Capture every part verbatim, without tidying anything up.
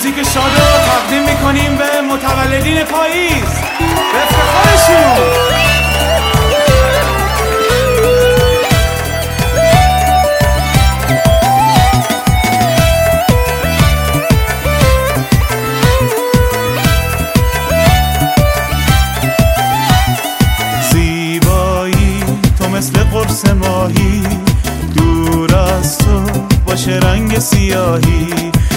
موزیک شاد رو تقدیم میکنیم به متولدین پاییز به افتخارشون. زیبایی تو مثل قرص ماهی، دور از تو باشه رنگ سیاهی.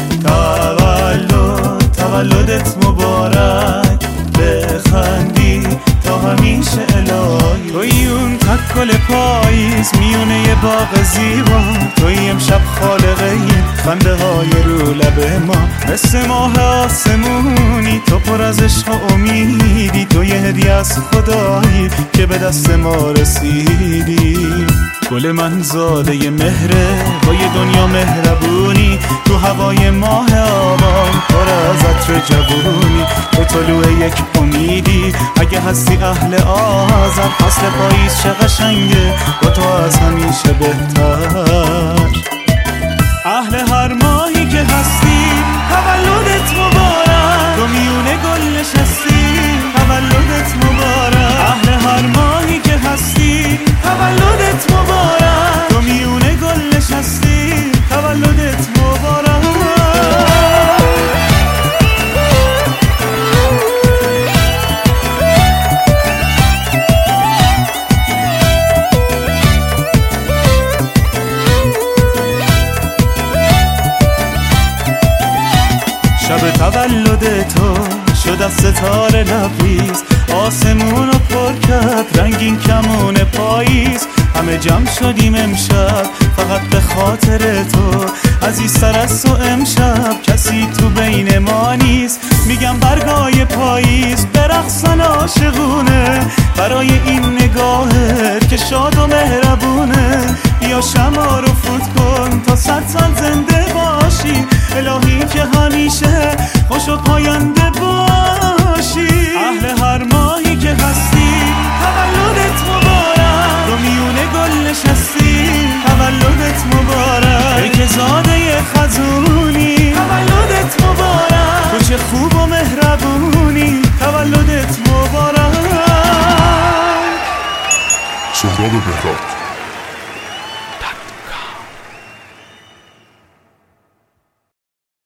تولد تولدت مبارک، بخندی تا همیشه الهی. توی اون تک گل پاییز میونه یه باغ زیبا، توی امشب خالقه این خنده های رو لب ما. مثل ماه آسمونی تو پر از عشق و امیدی، تو یه هدیه از خدایی که به دست ما رسیدی. گل من زاده ی مهره با یه دنیا مهربونی، تو هوای ماه آبان پر از عطر جوونی. تو طلوع یک امیدی اگه هستی اهل آذر، فصل پاییز چه قشنگه با تو از همیشه بهتر. اهل هر ماهی که هستی تولدت مبارک، تو میونه گل نشستی تولدت مبارک. اهل هر ماهی که هستی تولدت مبارک، تو میونه گل نشستی تولدت مبارک. شب تولد تو شد از ستاره لبریز، آسمون رو پر کرد رنگین کمون پاییز. همه جمع شدیم امشب فقط به خاطر تو، عزیزتر از تو امشب کسی تو بین ما نیست. میگم برگای پاییز برقصن عاشقونه، برای این نگاهت که شاد و مهربونه. بیا شمع رو فوت کن تا صد سال زنده باشی، الهی که همیشه خوش و پاینده باشی. اهل هر ماهی که هستی تولدت مبارک، تو میونه گل نشستی تولدت مبارک. ای که زاده خزونی تولدت مبارک، تو چه خوب و مهربونی تولدت مبارک. سهراب بهراد.